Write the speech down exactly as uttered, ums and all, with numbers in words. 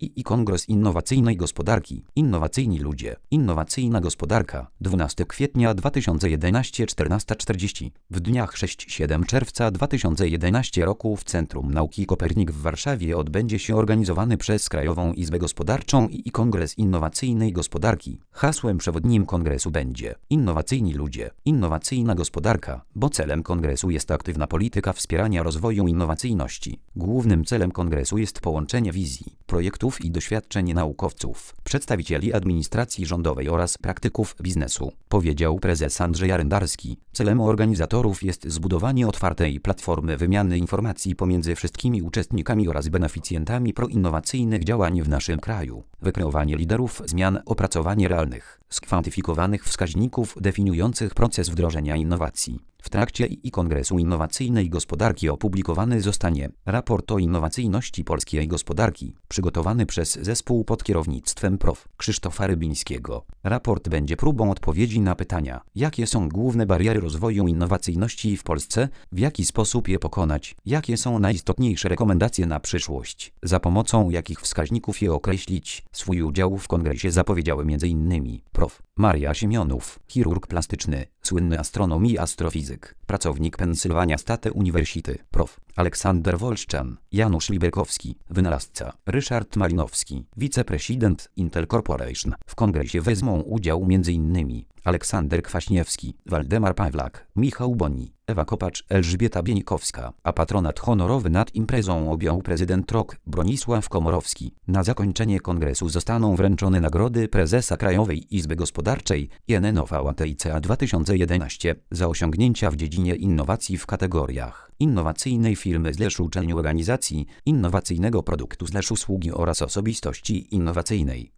I I Kongres Innowacyjnej Gospodarki. Innowacyjni ludzie. Innowacyjna gospodarka. dwunastego kwietnia dwa tysiące jedenastego, czternasta czterdzieści. W dniach szóstego siódmego czerwca dwa tysiące jedenastego roku w Centrum Nauki Kopernik w Warszawie odbędzie się organizowany przez Krajową Izbę Gospodarczą I I Kongres Innowacyjnej Gospodarki. Hasłem przewodnim kongresu będzie Innowacyjni ludzie. Innowacyjna gospodarka, bo celem kongresu jest aktywna polityka wspierania rozwoju innowacyjności. Głównym celem kongresu jest połączenie wizji, projektów i doświadczeń naukowców, przedstawicieli administracji rządowej oraz praktyków biznesu, powiedział prezes Andrzej Arendarski. Celem organizatorów jest zbudowanie otwartej platformy wymiany informacji pomiędzy wszystkimi uczestnikami oraz beneficjentami proinnowacyjnych działań w naszym kraju, wykreowanie liderów zmian, opracowanie realnych, skwantyfikowanych wskaźników definiujących proces wdrożenia innowacji. W trakcie I I Kongresu Innowacyjnej Gospodarki opublikowany zostanie raport o innowacyjności polskiej gospodarki, przygotowany przez zespół pod kierownictwem prof. Krzysztofa Rybińskiego. Raport będzie próbą odpowiedzi na pytania, jakie są główne bariery rozwoju innowacyjności w Polsce, w jaki sposób je pokonać, jakie są najistotniejsze rekomendacje na przyszłość, za pomocą jakich wskaźników je określić. Swój udział w kongresie zapowiedziały m.in. prof. Maria Siemionów, chirurg plastyczny, słynny astronom i astrofizyk, pracownik Pennsylvania State University, prof. Aleksander Wolszczan, Janusz Liberkowski, wynalazca, Ryszard Malinowski, wiceprezydent Intel Corporation. W kongresie wezmą udział m.in. Aleksander Kwaśniewski, Waldemar Pawlak, Michał Boni, Ewa Kopacz, Elżbieta Bieńkowska, a patronat honorowy nad imprezą objął prezydent R O K Bronisław Komorowski. Na zakończenie kongresu zostaną wręczone nagrody prezesa Krajowej Izby Gospodarczej I N N O V A T I C A dwa tysiące jedenaście za osiągnięcia w dziedzinie innowacji w kategoriach innowacyjnej firmy zleż uczelni organizacji, innowacyjnego produktu zleż usługi oraz osobistości innowacyjnej.